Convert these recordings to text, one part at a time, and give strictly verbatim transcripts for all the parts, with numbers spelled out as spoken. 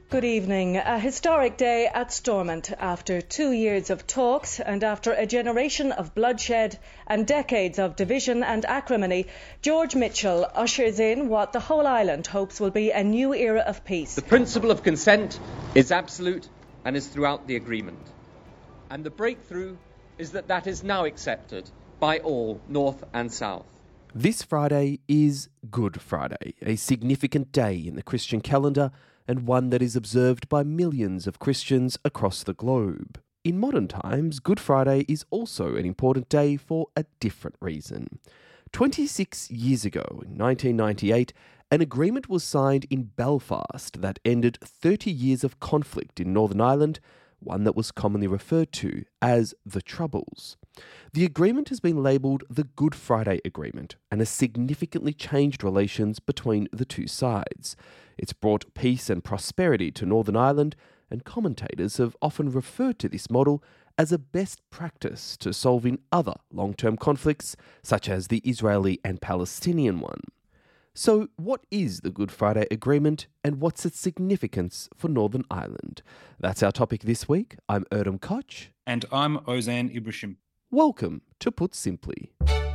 Good evening. A historic day at Stormont. After two years of talks and after a generation of bloodshed and decades of division and acrimony, George Mitchell ushers in what the whole island hopes will be a new era of peace. The principle of consent is absolute and is throughout the agreement. And the breakthrough is that that is now accepted by all, North and South. This Friday is Good Friday, a significant day in the Christian calendar and one that is observed by millions of Christians across the globe. In modern times, Good Friday is also an important day for a different reason. twenty-six years ago, in nineteen ninety-eight, an agreement was signed in Belfast that ended thirty years of conflict in Northern Ireland, one that was commonly referred to as the Troubles. The agreement has been labelled the Good Friday Agreement and has significantly changed relations between the two sides. It's brought peace and prosperity to Northern Ireland, and commentators have often referred to this model as a best practice to solving other long-term conflicts, such as the Israeli and Palestinian one. So, what is the Good Friday Agreement and what's its significance for Northern Ireland? That's our topic this week. I'm Erdem Koch. And I'm Ozan Ibrahim. Welcome to Put Simply.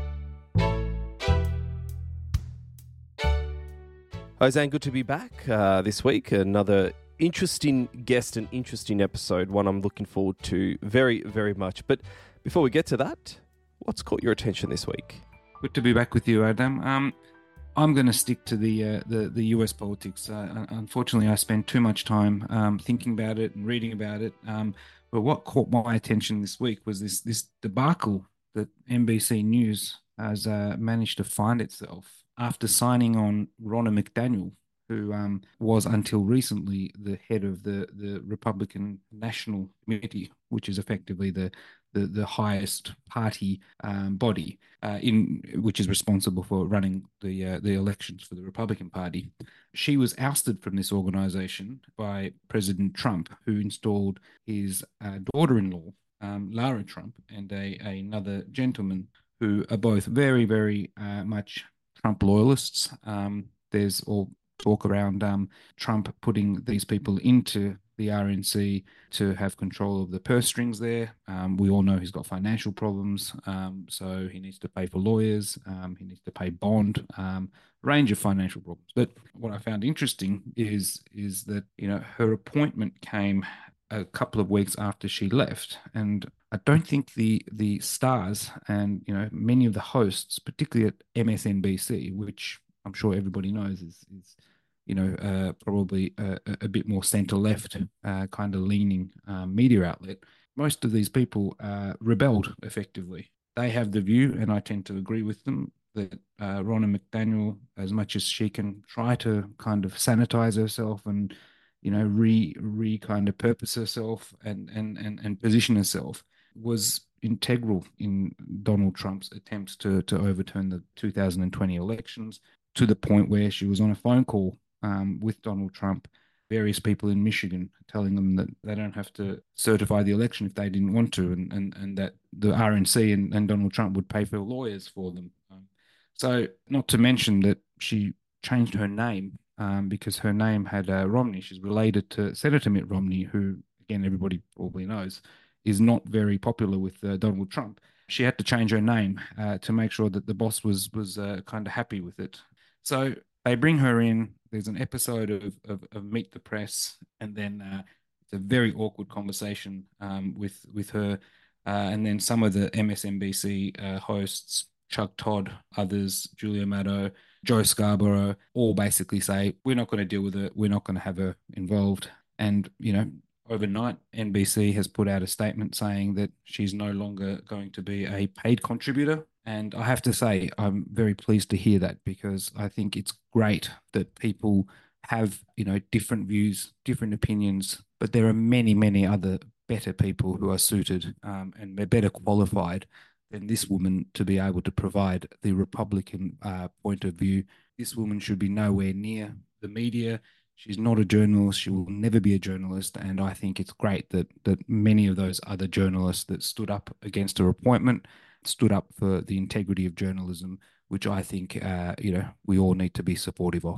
Ozan, good to be back uh, this week. Another interesting guest and interesting episode, one I'm looking forward to very, very much. But before we get to that, what's caught your attention this week? Good to be back with you, Adam. Um, I'm going to stick to the, uh, the the U S politics. Uh, unfortunately, I spent too much time um, thinking about it and reading about it. Um, but what caught my attention this week was this this debacle that N B C News has uh, managed to find itself after signing on Ronna McDaniel, who um, was until recently the head of the, the Republican National Committee, which is effectively the the, the highest party um, body, uh, in which is responsible for running the uh, the elections for the Republican Party. She was ousted from this organization by President Trump, who installed his uh, daughter-in-law, um, Lara Trump, and a, a another gentleman who are both very, very uh, much Trump loyalists. Um, there's all talk around um, Trump putting these people into the R N C to have control of the purse strings there. Um, we all know he's got financial problems, um, so he needs to pay for lawyers, um, he needs to pay bond, um, range of financial problems. But what I found interesting is is that, you know, her appointment came a couple of weeks after she left, and I don't think the the stars and, you know, many of the hosts, particularly at M S N B C, which I'm sure everybody knows is, is you know, uh, probably a, a bit more centre-left uh, kind of leaning um, media outlet, most of these people uh, rebelled effectively. They have the view, and I tend to agree with them, that uh, Ronna McDaniel, as much as she can try to kind of sanitize herself and, you know, re re kind of purpose herself and and and, and position herself, was integral in Donald Trump's attempts to to overturn the two thousand twenty elections, to the point where she was on a phone call um, with Donald Trump, various people in Michigan, telling them that they don't have to certify the election if they didn't want to, and and, and that the R N C and, and Donald Trump would pay for lawyers for them. Um, so not to mention that she changed her name um, because her name had uh, Romney. She's related to Senator Mitt Romney, who, again, everybody probably knows, is not very popular with uh, Donald Trump. She had to change her name uh, to make sure that the boss was was uh, kind of happy with it. So they bring her in. There's an episode of, of, of Meet the Press, and then uh, it's a very awkward conversation um, with with her, uh, and then some of the M S N B C uh, hosts, Chuck Todd, others, Julia Maddow, Joe Scarborough, all basically say, we're not going to deal with it. We're not going to have her involved. And, you know, overnight, N B C has put out a statement saying that she's no longer going to be a paid contributor. And I have to say, I'm very pleased to hear that, because I think it's great that people have, you know, different views, different opinions, but there are many, many other better people who are suited um, and they're better qualified than this woman to be able to provide the Republican uh, point of view. This woman should be nowhere near the media. She's not a journalist. She will never be a journalist. And I think it's great that that many of those other journalists that stood up against her appointment stood up for the integrity of journalism, which I think, uh, you know, we all need to be supportive of.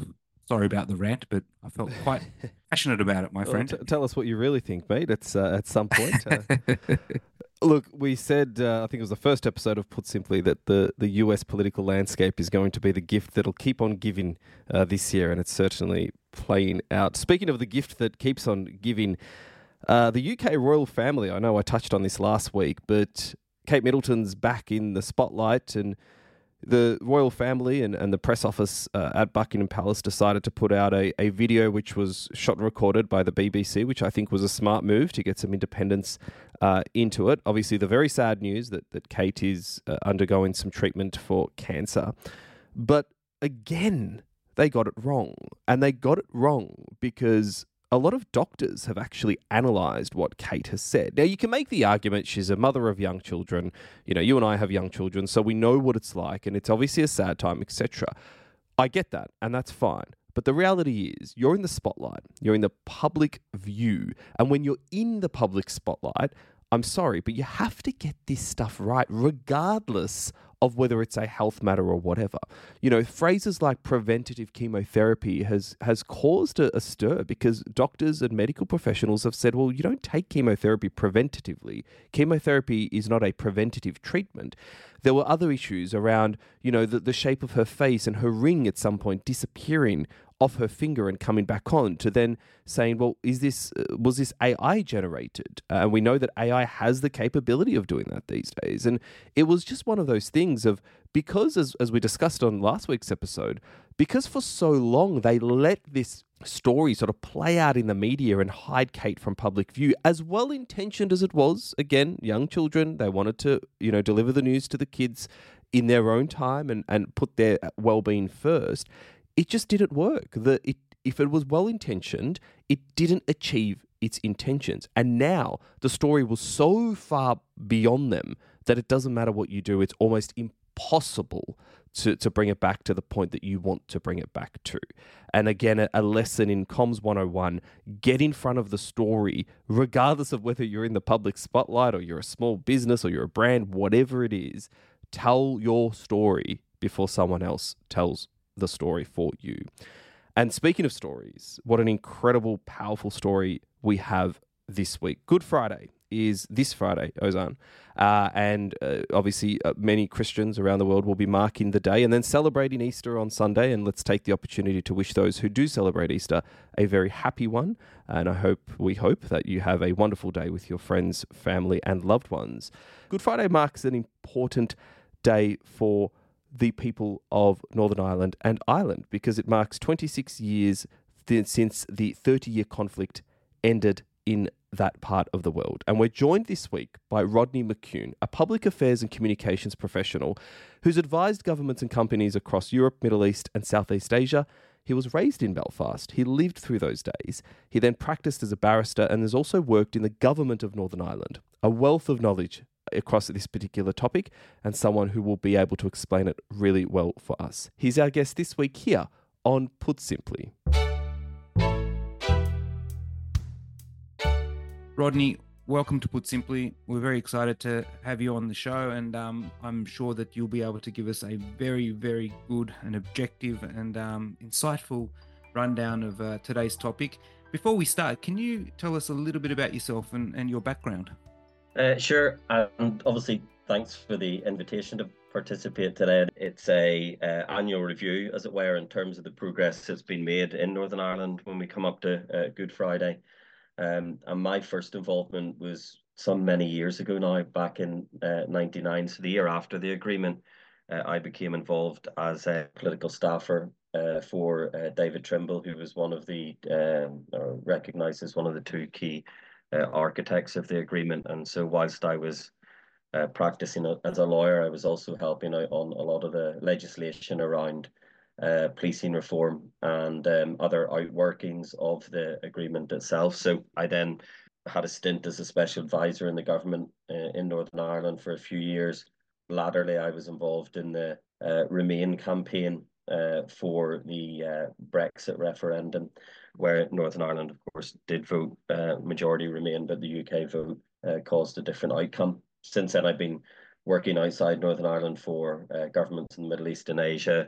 Sorry about the rant, but I felt quite passionate about it, my Well, friend. t- tell us what you really think, mate. It's uh, at some point. Uh, look, we said uh, I think it was the first episode of Put Simply that the the U S political landscape is going to be the gift that'll keep on giving uh, this year, and it's certainly playing out. Speaking of the gift that keeps on giving, uh, the U K royal family. I know I touched on this last week, but Kate Middleton's back in the spotlight, and the royal family and, and the press office uh, at Buckingham Palace decided to put out a, a video which was shot and recorded by the B B C, which I think was a smart move to get some independence uh, into it. Obviously, the very sad news that, that Kate is uh, undergoing some treatment for cancer. But again, they got it wrong. And they got it wrong because a lot of doctors have actually analysed what Kate has said. Now, you can make the argument she's a mother of young children. You know, you and I have young children, so we know what it's like, and it's obviously a sad time, et cetera. I get that, and that's fine. But the reality is, you're in the spotlight. You're in the public view. And when you're in the public spotlight, I'm sorry, but you have to get this stuff right, regardless of whether it's a health matter or whatever. You know, phrases like preventative chemotherapy has has caused a, a stir because doctors and medical professionals have said, well, you don't take chemotherapy preventatively. Chemotherapy is not a preventative treatment. There were other issues around, you know, the, the shape of her face and her ring at some point disappearing off her finger and coming back on, to then saying, well, is this uh, was this A I generated? Uh, and we know that A I has the capability of doing that these days. And it was just one of those things of, because as, as we discussed on last week's episode, because for so long they let this story sort of play out in the media and hide Kate from public view, as well-intentioned as it was. Again, young children, they wanted to, you know, deliver the news to the kids in their own time and, and put their well-being first. It just didn't work. The it if it was well-intentioned, it didn't achieve its intentions. And now the story was so far beyond them that it doesn't matter what you do. It's almost impossible to, to bring it back to the point that you want to bring it back to. And again, a, a lesson in Comms one oh one, get in front of the story, regardless of whether you're in the public spotlight or you're a small business or you're a brand, whatever it is, tell your story before someone else tells the story for you. And speaking of stories, what an incredible, powerful story we have this week. Good Friday is this Friday, Ozan. Uh, and uh, obviously uh, many Christians around the world will be marking the day and then celebrating Easter on Sunday. And let's take the opportunity to wish those who do celebrate Easter a very happy one. And I hope, we hope that you have a wonderful day with your friends, family, and loved ones. Good Friday marks an important day for the people of Northern Ireland and Ireland, because it marks twenty-six years th- since the thirty-year conflict ended in that part of the world. And we're joined this week by Rodney McCune, a public affairs and communications professional who's advised governments and companies across Europe, Middle East and Southeast Asia. He was raised in Belfast. He lived through those days. He then practiced as a barrister and has also worked in the government of Northern Ireland. A wealth of knowledge across this particular topic, and someone who will be able to explain it really well for us. He's our guest this week here on Put Simply. Rodney, welcome to Put Simply. We're very excited to have you on the show, and um, I'm sure that you'll be able to give us a very, very good and objective and um, insightful rundown of uh, today's topic. Before we start, can you tell us a little bit about yourself and, and your background? Uh, sure, and obviously thanks for the invitation to participate today. It's a uh, annual review, as it were, in terms of the progress that's been made in Northern Ireland when we come up to uh, Good Friday. Um, and my first involvement was some many years ago now, back in uh, ninety-nine, so the year after the agreement. Uh, I became involved as a political staffer uh, for uh, David Trimble, who was one of the, um, or recognised as one of the two key Uh, architects of the agreement. And so whilst I was uh, practicing as a lawyer, I was also helping out on a lot of the legislation around uh, policing reform and um, other outworkings of the agreement itself. So I then had a stint as a special advisor in the government uh, in Northern Ireland for a few years. Latterly, I was involved in the uh, Remain campaign uh, for the uh, Brexit referendum, where Northern Ireland, of course, did vote uh, majority Remain, but the U K vote uh, caused a different outcome. Since then, I've been working outside Northern Ireland for uh, governments in the Middle East and Asia,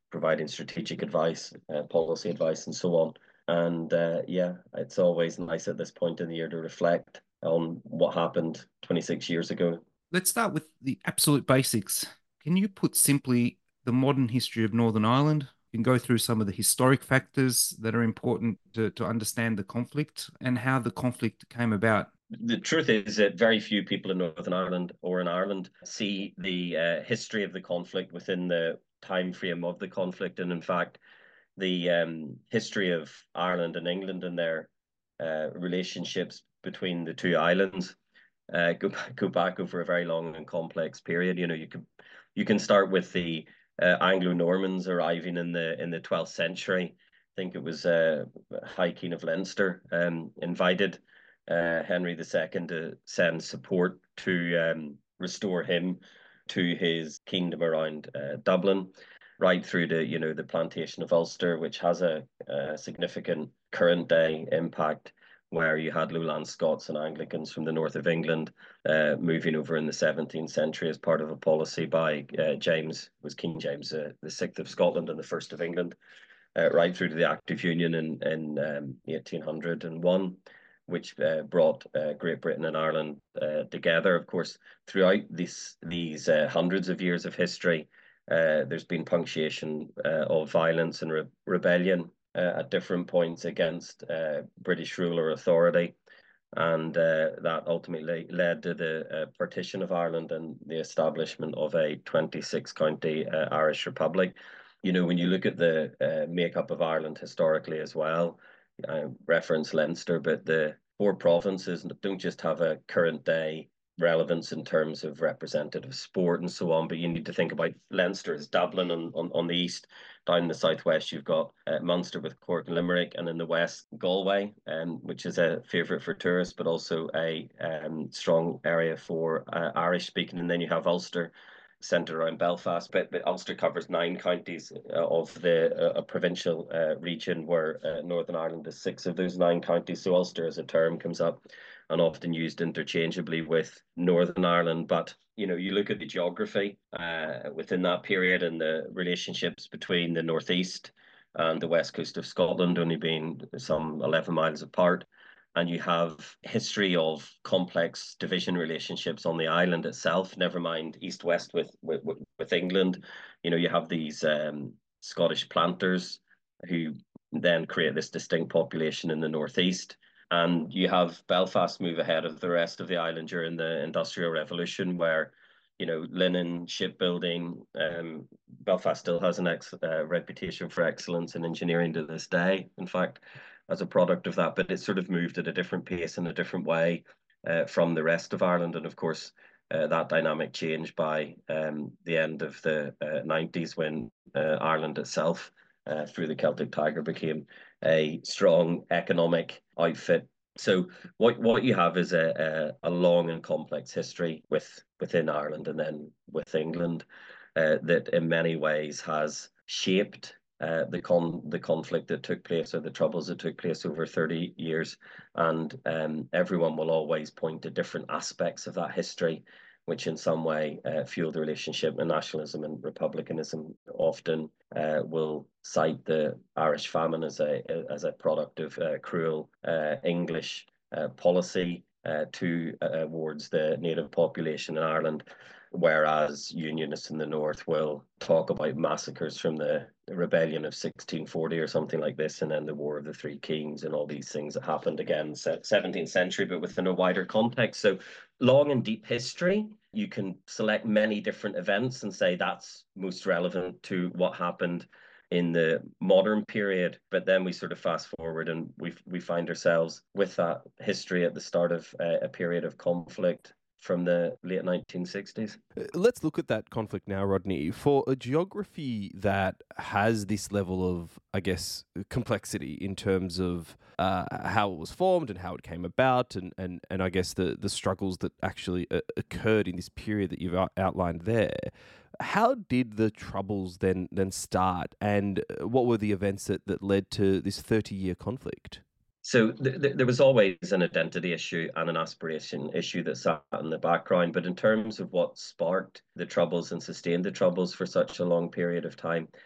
providing strategic advice, uh, policy advice, and so on. And uh, yeah, it's always nice at this point in the year to reflect on what happened twenty-six years ago. Let's start with the absolute basics. Can you put simply the modern history of Northern Ireland? You can go through some of the historic factors that are important to, to understand the conflict and how the conflict came about. The truth is that very few people in Northern Ireland or in Ireland see the uh, history of the conflict within the time frame of the conflict. And in fact, the um, history of Ireland and England and their uh, relationships between the two islands uh, go back, go back over a very long and complex period. You know, you can you can start with the uh, Anglo-Normans arriving in the in the twelfth century. I think it was uh, High King of Leinster um, invited uh, Henry the Second to send support to um, restore him to his kingdom around uh, Dublin, right through to, you know, the plantation of Ulster, which has a, a significant current day impact, where you had Lowland Scots and Anglicans from the north of England uh, moving over in the seventeenth century as part of a policy by uh, James, was King James uh, the Sixth of Scotland and the First of England, uh, right through to the Act of Union in, in um, eighteen hundred and one, which uh, brought uh, Great Britain and Ireland uh, together. Of course, throughout these, these uh, hundreds of years of history, uh, there's been punctuation uh, of violence and re rebellion Uh, at different points against uh, British rule or authority. And uh, that ultimately led to the uh, partition of Ireland and the establishment of a twenty-six county uh, Irish Republic. You know, when you look at the uh, makeup of Ireland historically as well, I reference Leinster, but the four provinces don't just have a current day relevance in terms of representative sport and so on, but you need to think about Leinster as Dublin on, on, on the east. Down in the southwest, you've got uh, Munster with Cork and Limerick, and in the west, Galway, um, which is a favourite for tourists, but also a um, strong area for uh, Irish speaking. And then you have Ulster, centred around Belfast, but, but Ulster covers nine counties uh, of the uh, a provincial uh, region, where uh, Northern Ireland is six of those nine counties. So Ulster as a term comes up and often used interchangeably with Northern Ireland. But, you know, you look at the geography uh, within that period and the relationships between the northeast and the west coast of Scotland only being some eleven miles apart. And you have history of complex division relationships on the island itself, never mind east-west with, with, with England. You know, you have these um, Scottish planters who then create this distinct population in the northeast. And you have Belfast move ahead of the rest of the island during the Industrial Revolution, where, you know, linen, shipbuilding, um, Belfast still has an ex uh, reputation for excellence in engineering to this day, in fact, as a product of that, but it sort of moved at a different pace in a different way uh, from the rest of Ireland. And of course, uh, that dynamic changed by um, the end of the uh, nineties, when uh, Ireland itself, uh, through the Celtic Tiger, became a strong economic outfit. So what what you have is a, a, a long and complex history with within Ireland and then with England uh, that in many ways has shaped uh, the con the conflict that took place, or the troubles that took place over thirty years. And um, everyone will always point to different aspects of that history, which in some way uh, fuel the relationship. And nationalism and republicanism often uh, will cite the Irish famine as a as a product of uh, cruel uh, English uh, policy uh, to uh, towards the native population in Ireland, whereas Unionists in the north will talk about massacres from the rebellion of sixteen forty or something like this, and then the War of the Three Kings and all these things that happened again seventeenth century, but within a wider context. So long and deep history. You can select many different events and say that's most relevant to what happened in the modern period, but then we sort of fast forward and we we find ourselves with that history at the start of uh, a period of conflict from the late nineteen sixties. Let's look at that conflict now, Rodney. For a geography that has this level of, I guess, complexity in terms of uh, how it was formed and how it came about, and, and, and I guess the, the struggles that actually uh, occurred in this period that you've out outlined there, how did the troubles then, then start, and what were the events that, that led to this thirty-year conflict? So th th there was always an identity issue and an aspiration issue that sat in the background. But in terms of what sparked the troubles and sustained the troubles for such a long period of time,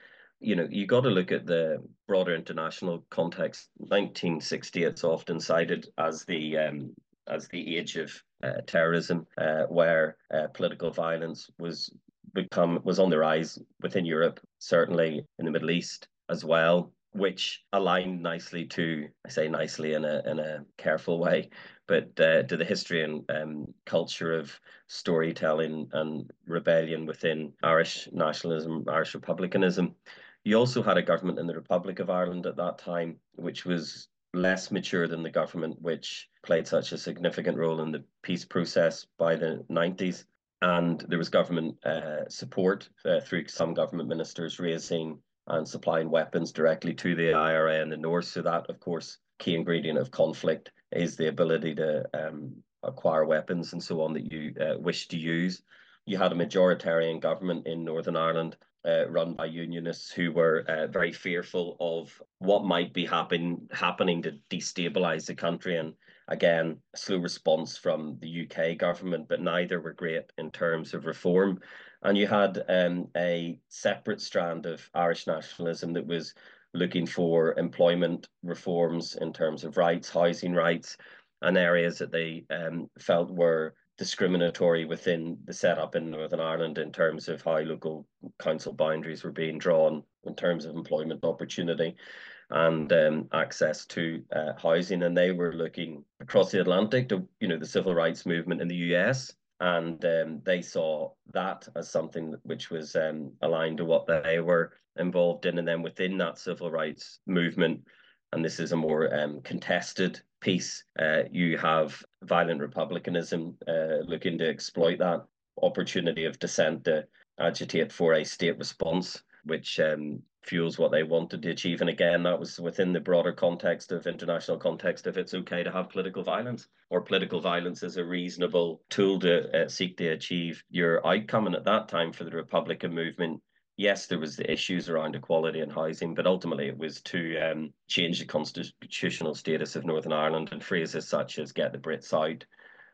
you know, you got to look at the broader international context. nineteen sixty, it's often cited as the um, as the age of uh, terrorism, uh, where uh, political violence was become was on the rise within Europe, certainly in the Middle East as well, which aligned nicely to, I say nicely in a in a careful way, but uh, to the history and um, culture of storytelling and rebellion within Irish nationalism, Irish republicanism. You also had a government in the Republic of Ireland at that time, which was less mature than the government, which played such a significant role in the peace process by the nineties. And there was government uh, support uh, through some government ministers raising and supplying weapons directly to the I R A in the north. So that, of course, key ingredient of conflict is the ability to um, acquire weapons and so on that you uh, wish to use. You had a majoritarian government in Northern Ireland uh, run by unionists who were uh, very fearful of what might be happen, happening to destabilise the country. And again, a slow response from the U K government, but neither were great in terms of reform. And you had um, a separate strand of Irish nationalism that was looking for employment reforms in terms of rights, housing rights, and areas that they um, felt were discriminatory within the setup in Northern Ireland in terms of how local council boundaries were being drawn in terms of employment opportunity and um, access to uh, housing. And they were looking across the Atlantic to, you know, the civil rights movement in the U S. And um, they saw that as something which was um, aligned to what they were involved in. And then within that civil rights movement, and this is a more um, contested piece, uh, you have violent republicanism uh, looking to exploit that opportunity of dissent to agitate for a state response, which um, fuels what they wanted to achieve. And again, that was within the broader context of international context, if it's okay to have political violence, or political violence is a reasonable tool to uh, seek to achieve your outcome. And at that time for the Republican movement, yes, there was the issues around equality and housing, but ultimately it was to um, change the constitutional status of Northern Ireland, and phrases such as "get the Brits out,"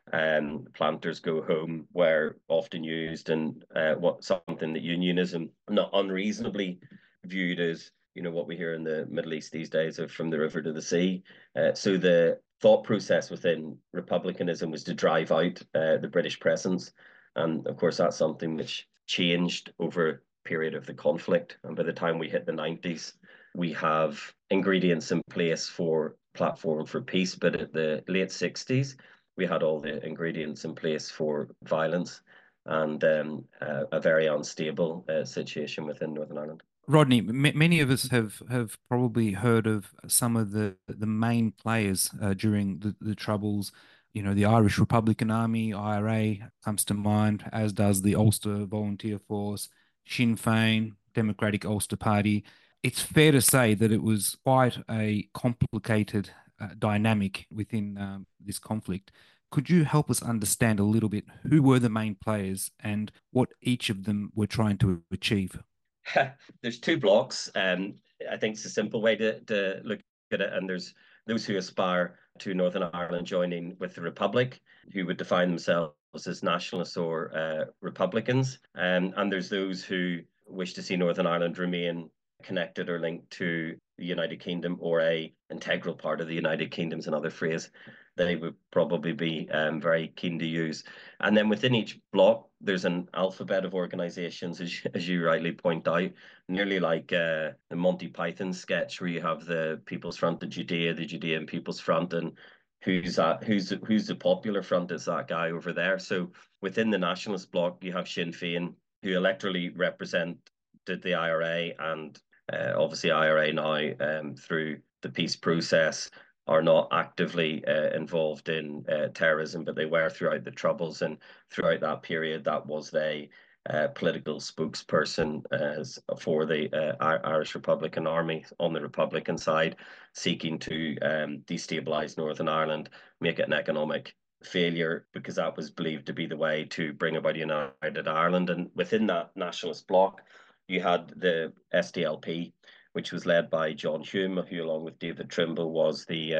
um, "planters go home" were often used, and uh, what something that unionism not unreasonably viewed as, you know, what we hear in the Middle East these days of from the river to the sea. Uh, so the thought process within republicanism was to drive out uh, the British presence, and of course that's something which changed over period of the conflict. And by the time we hit the nineties, we have ingredients in place for Platform for Peace. But at the late sixties, we had all the ingredients in place for violence and um, uh, a very unstable uh, situation within Northern Ireland. Rodney, m- many of us have, have probably heard of some of the, the main players uh, during the, the Troubles. You know, the Irish Republican Army, I R A, comes to mind, as does the Ulster Volunteer Force, Sinn Féin, Democratic Ulster Party. It's fair to say that it was quite a complicated uh, dynamic within um, this conflict. Could you help us understand a little bit who were the main players and what each of them were trying to achieve? There's two blocks, and um, I think it's a simple way to, to look at it. And there's those who aspire to Northern Ireland joining with the Republic, who would define themselves as nationalists or uh, Republicans. Um, and there's those who wish to see Northern Ireland remain connected or linked to the United Kingdom, or a integral part of the United Kingdom's another phrase they would probably be um, very keen to use. And then within each block, there's an alphabet of organizations, as, as you rightly point out, nearly like uh, the Monty Python sketch where you have the People's Front of Judea, the Judean People's Front, and who's that, who's who's the Popular Front? It's that guy over there. So within the nationalist bloc, you have Sinn Féin, who electorally represented the I R A, and uh, obviously I R A now um, through the peace process are not actively uh, involved in uh, terrorism, but they were throughout the Troubles, and throughout that period, that was the uh, political spokesperson uh, for the uh, Irish Republican Army on the Republican side, seeking to um, destabilise Northern Ireland, make it an economic failure, because that was believed to be the way to bring about a united Ireland. And within that nationalist bloc, you had the S D L P, which was led by John Hume, who, along with David Trimble, was the uh,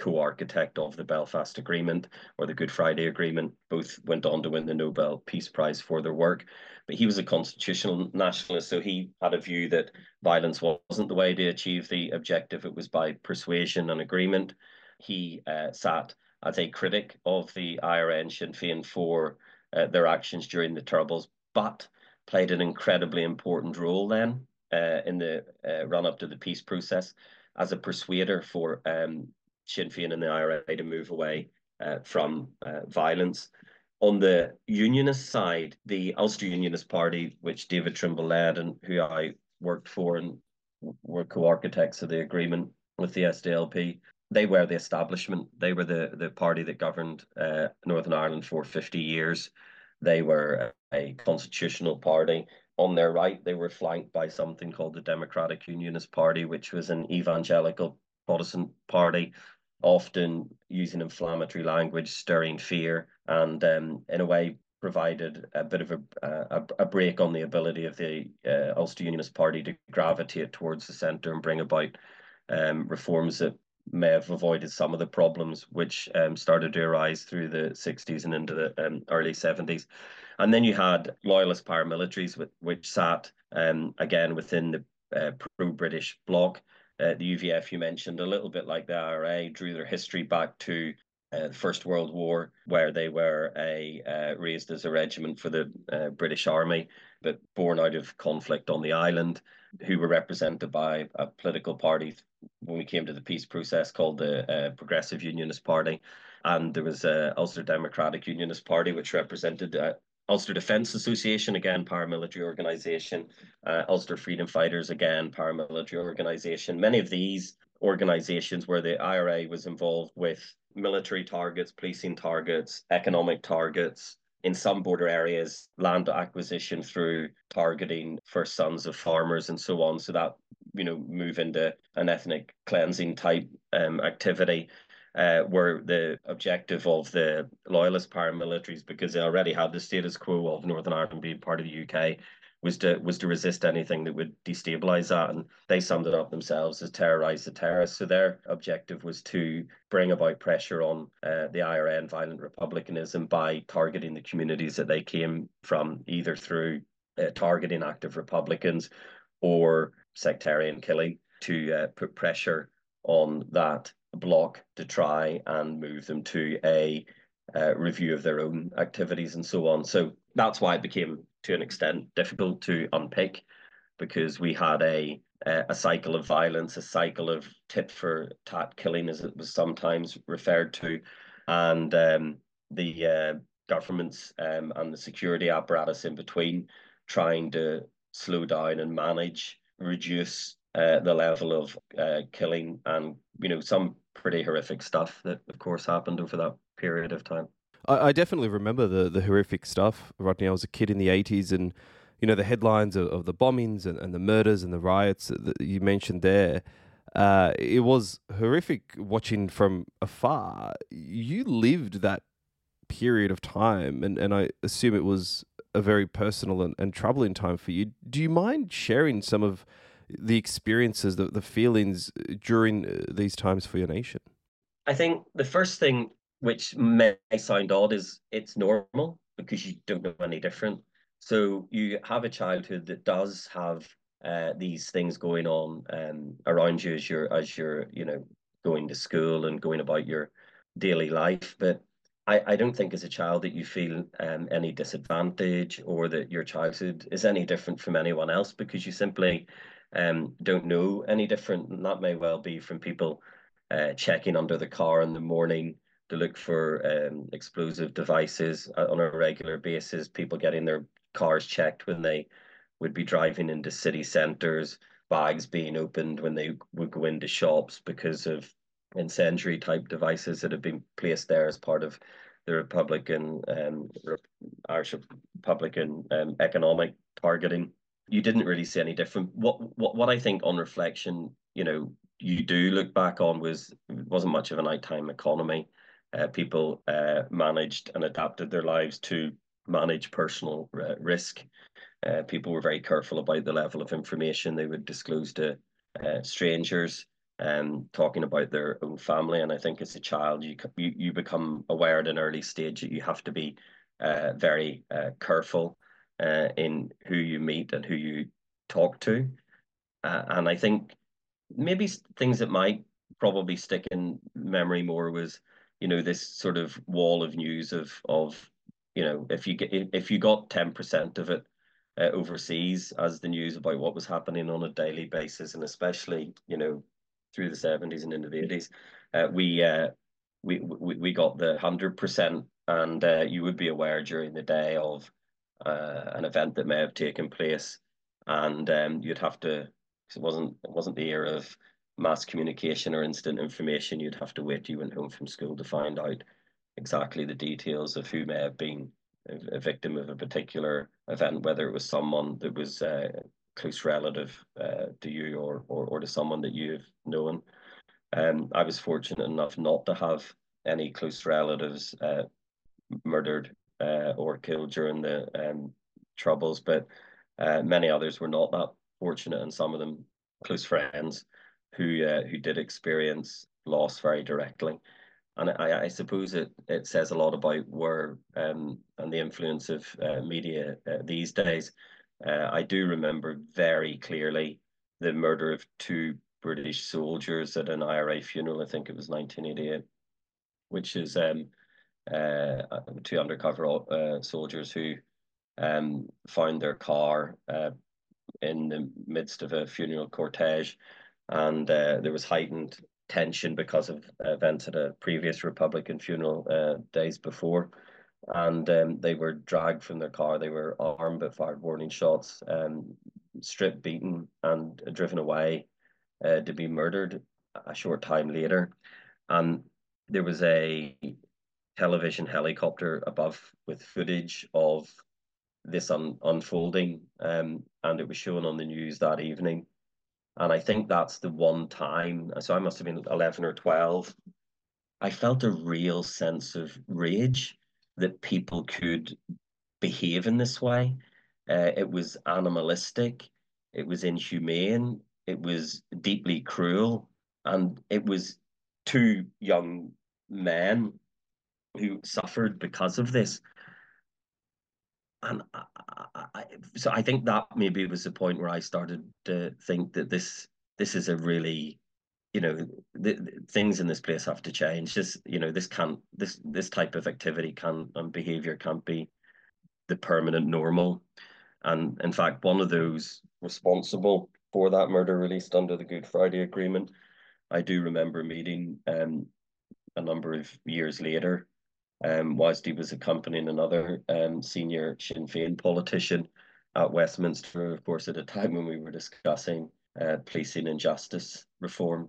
co-architect of the Belfast Agreement or the Good Friday Agreement. Both went on to win the Nobel Peace Prize for their work. But he was a constitutional nationalist, so he had a view that violence wasn't the way to achieve the objective. It was by persuasion and agreement. He uh, sat as a critic of the I R A and Sinn Féin for uh, their actions during the Troubles, but played an incredibly important role then uh, in the uh, run-up to the peace process as a persuader for um, Sinn Féin and the I R A to move away uh, from uh, violence. On the unionist side, the Ulster Unionist Party, which David Trimble led and who I worked for and were co-architects of the agreement with the S D L P, they were the establishment. They were the, the party that governed uh, Northern Ireland for fifty years. They were a constitutional party. On their right, they were flanked by something called the Democratic Unionist Party, which was an evangelical Protestant party, often using inflammatory language, stirring fear, and um, in a way provided a bit of a, a, a break on the ability of the uh, Ulster Unionist Party to gravitate towards the centre and bring about um, reforms that may have avoided some of the problems which um, started to arise through the sixties and into the um, early seventies. And then you had loyalist paramilitaries, which, which sat um, again within the uh, pro-British bloc. Uh, the U V F you mentioned, a little bit like the I R A, drew their history back to uh, the First World War, where they were a uh, raised as a regiment for the uh, British Army, but born out of conflict on the island, who were represented by a political party when we came to the peace process called the uh, Progressive Unionist Party. And there was a Ulster Democratic Unionist Party, which represented uh, Ulster Defence Association, again, paramilitary organisation, uh, Ulster Freedom Fighters, again, paramilitary organisation. Many of these organisations where the I R A was involved with military targets, policing targets, economic targets, in some border areas, land acquisition through targeting first sons of farmers and so on. So that, you know, move into an ethnic cleansing type um, activity. Uh, were the objective of the loyalist paramilitaries, because they already had the status quo of Northern Ireland being part of the U K, was to was to resist anything that would destabilise that. And they summed it up themselves as terrorise the terrorists. So their objective was to bring about pressure on uh, the I R A and violent republicanism by targeting the communities that they came from, either through uh, targeting active Republicans or sectarian killing, to uh, put pressure on that bloc to try and move them to a uh, review of their own activities and so on. So that's why it became, to an extent, difficult to unpick, because we had a a cycle of violence, a cycle of tit for tat killing, as it was sometimes referred to, and um, the uh, governments um, and the security apparatus in between trying to slow down and manage, reduce uh, the level of uh, killing, and, you know, some pretty horrific stuff that, of course, happened over that period of time. I, I definitely remember the, the horrific stuff, Rodney. I was a kid in the eighties, and, you know, the headlines of, of the bombings and, and the murders and the riots that you mentioned there. Uh, it was horrific watching from afar. You lived that period of time, and, and I assume it was a very personal and, and troubling time for you. Do you mind sharing some of the experiences, the, the feelings during these times for your nation? I think the first thing, which may sound odd, is it's normal, because you don't know any different. So you have a childhood that does have uh, these things going on um, around you as you're, as you're, you know, going to school and going about your daily life. But I, I don't think as a child that you feel um, any disadvantage, or that your childhood is any different from anyone else, because you simply um, don't know any different. And that may well be from people uh, checking under the car in the morning to look for um, explosive devices on a regular basis, people getting their cars checked when they would be driving into city centres, bags being opened when they would go into shops because of incendiary type devices that have been placed there as part of the Republican, um, Irish Republican um, economic targeting. You didn't really see any different. What, what, what I think on reflection, you know, you do look back on was, it wasn't much of a nighttime economy. Uh, people uh, managed and adapted their lives to manage personal uh, risk. Uh, people were very careful about the level of information they would disclose to uh, strangers. um, talking about their own family. And I think as a child, you you, you become aware at an early stage that you have to be uh, very uh, careful uh, in who you meet and who you talk to. Uh, and I think maybe things that might probably stick in memory more was, you know, this sort of wall of news of of, you know, if you get if you got ten percent of it uh, overseas as the news about what was happening on a daily basis, and especially, you know, through the seventies and into the eighties, uh, we uh, we we we got the hundred percent, and uh, you would be aware during the day of uh, an event that may have taken place, and um, you'd have to. It wasn't it wasn't the era of mass communication or instant information. You'd have to wait till you went home from school to find out exactly the details of who may have been a, a victim of a particular event, whether it was someone that was uh, close relative uh, to you or, or or to someone that you've known. Um, I was fortunate enough not to have any close relatives uh, murdered uh, or killed during the um, troubles, but uh, many others were not that fortunate, and some of them close friends who uh, who did experience loss very directly. And I, I suppose it, it says a lot about where um, and the influence of uh, media uh, these days. Uh, I do remember very clearly the murder of two British soldiers at an I R A funeral. I think it was nineteen eighty-eight, which is um, uh, two undercover uh, soldiers who um, found their car uh, in the midst of a funeral cortege, and uh, there was heightened tension because of events at a previous Republican funeral uh, days before. And um, they were dragged from their car. They were armed but fired warning shots, um, stripped, beaten, and driven away uh, to be murdered a short time later. And there was a television helicopter above with footage of this un unfolding, um, and it was shown on the news that evening. And I think that's the one time, so I must have been eleven or twelve, I felt a real sense of rage that people could behave in this way. Uh, it was animalistic, it was inhumane, it was deeply cruel, and it was two young men who suffered because of this. And I, I, so I think that maybe was the point where I started to think that this this is a really, you know, the, the things in this place have to change. This, you know, this can't this this type of activity can and behavior can't be the permanent normal. And in fact, one of those responsible for that murder released under the Good Friday Agreement, I do remember meeting um, a number of years later, um, whilst he was accompanying another um, senior Sinn Féin politician at Westminster, of course, at a time when we were discussing uh, policing and justice reform.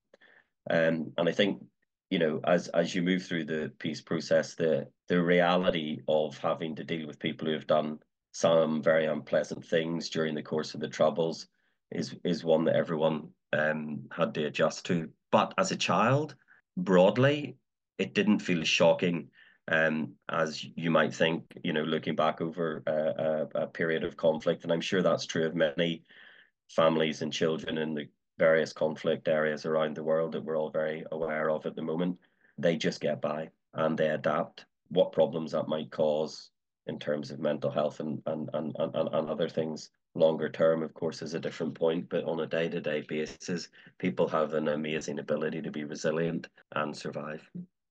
Um, and I think, you know, as as you move through the peace process, the the reality of having to deal with people who have done some very unpleasant things during the course of the Troubles is is one that everyone um, had to adjust to. But as a child, broadly, it didn't feel as shocking um, as you might think, you know, looking back over a, a, a period of conflict. And I'm sure that's true of many families and children in the various conflict areas around the world that we're all very aware of at the moment. They just get by and they adapt. What problems that might cause in terms of mental health and and and, and, and other things longer term, of course, is a different point. But on a day-to-day basis, people have an amazing ability to be resilient and survive.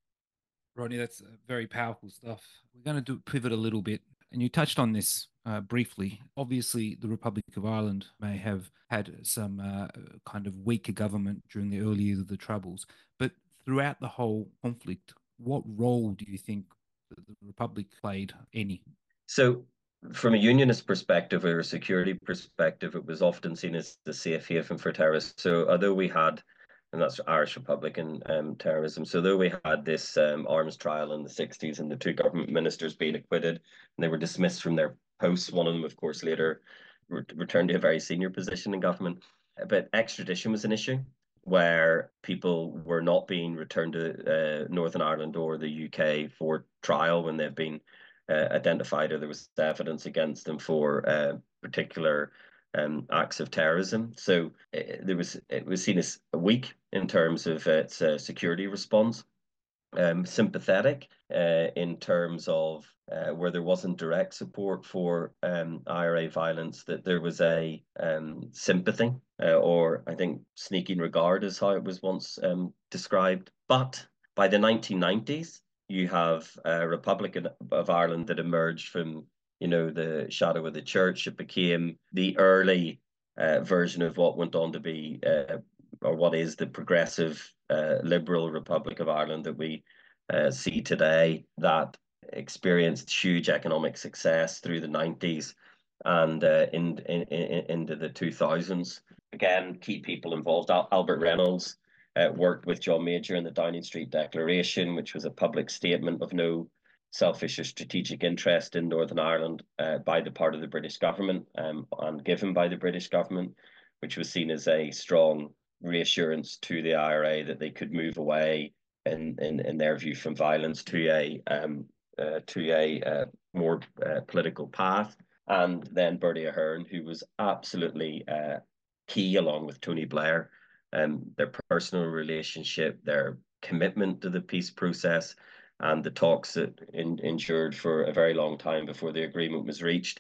Rodney, that's very powerful stuff. We're going to do pivot a little bit, and you touched on this uh, briefly. Obviously, the Republic of Ireland may have had some uh, kind of weaker government during the early years of the Troubles, but throughout the whole conflict, what role do you think the Republic played, any? So, from a unionist perspective or a security perspective, it was often seen as the safe haven for terrorists. So, although we had, and that's Irish Republican um, terrorism. So, though we had this um, arms trial in the sixties and the two government ministers being acquitted and they were dismissed from their posts, one of them, of course, later re returned to a very senior position in government. But extradition was an issue where people were not being returned to uh, Northern Ireland or the U K for trial when they've been uh, identified or there was evidence against them for uh, particular um, acts of terrorism. So it, there was it was seen as weak in terms of its uh, security response, um, sympathetic uh, in terms of uh, where there wasn't direct support for um, I R A violence, that there was a um, sympathy uh, or I think sneaking regard is how it was once um, described. But by the nineteen nineties, you have a Republic of Ireland that emerged from, you know, the shadow of the church. It became the early uh, version of what went on to be uh, or what is the progressive uh, liberal Republic of Ireland that we uh, see today, that experienced huge economic success through the nineties and uh, in, in, in, into the two thousands. Again, key people involved. Al Albert Reynolds uh, worked with John Major in the Downing Street Declaration, which was a public statement of no selfish or strategic interest in Northern Ireland uh, by the part of the British government um, and given by the British government, which was seen as a strong reassurance to the I R A that they could move away, in in, in their view, from violence to a um, uh, to a uh, more uh, political path. And then Bertie Ahern, who was absolutely uh, key, along with Tony Blair, um, their personal relationship, their commitment to the peace process, and the talks that in, endured for a very long time before the agreement was reached.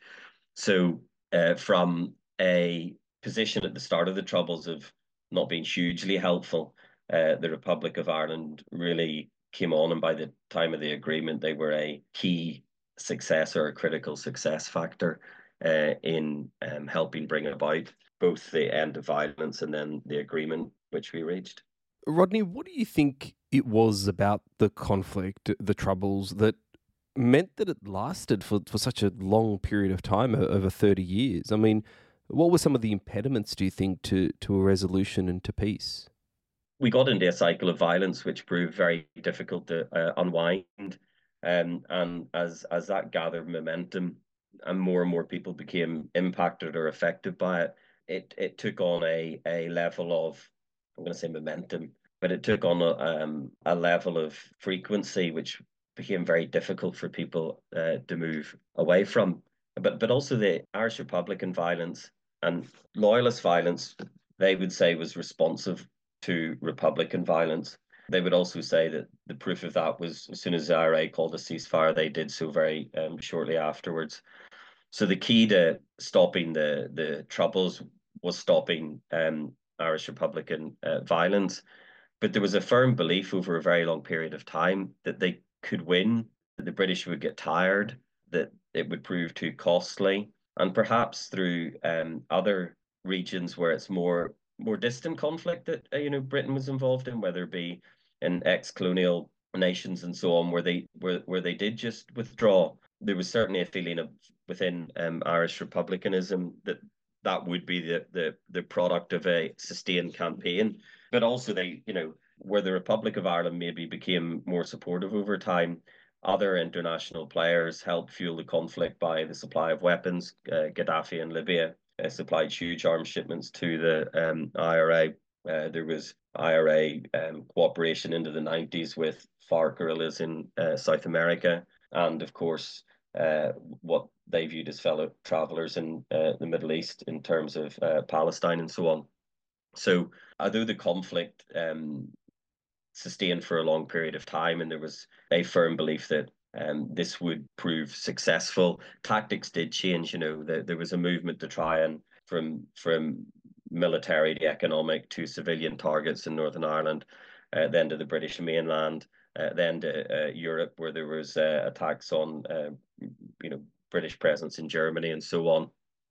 So uh, from a position at the start of the Troubles of not being hugely helpful, uh, the Republic of Ireland really came on, and by the time of the agreement, they were a key success or a critical success factor uh, in um, helping bring about both the end of violence and then the agreement which we reached. Rodney, what do you think it was about the conflict, the Troubles, that meant that it lasted for, for such a long period of time, over thirty years? I mean, what were some of the impediments, do you think, to, to a resolution and to peace? We got into a cycle of violence which proved very difficult to uh, unwind. Um, and as as that gathered momentum and more and more people became impacted or affected by it, it, it took on a, a level of, I'm going to say momentum, but it took on a, um, a level of frequency which became very difficult for people uh, to move away from. But, but also the Irish Republican violence and Loyalist violence, they would say, was responsive to Republican violence. They would also say that the proof of that was as soon as the I R A called a ceasefire, they did so very um, shortly afterwards. So the key to stopping the, the Troubles was stopping um, Irish Republican uh, violence. But there was a firm belief over a very long period of time that they could win, that the British would get tired, that it would prove too costly. And perhaps through um, other regions where it's more more distant conflict that uh, you know Britain was involved in, whether it be in ex-colonial nations and so on, where they where where they did just withdraw. There was certainly a feeling of within um, Irish republicanism that that would be the, the the product of a sustained campaign. But also they, you know, where the Republic of Ireland maybe became more supportive over time, other international players helped fuel the conflict by the supply of weapons. Uh, Gaddafi in Libya uh, supplied huge arms shipments to the um, I R A. Uh, there was I R A um, cooperation into the nineties with FARC guerrillas in uh, South America. And of course, uh, what they viewed as fellow travelers in uh, the Middle East in terms of uh, Palestine and so on. So although the conflict um, sustained for a long period of time, and there was a firm belief that um, this would prove successful, tactics did change. You know, the, there was a movement to try and from from military to economic to civilian targets in Northern Ireland, uh, then to the British mainland, uh, then to uh, Europe, where there was uh, attacks on, uh, you know, British presence in Germany and so on.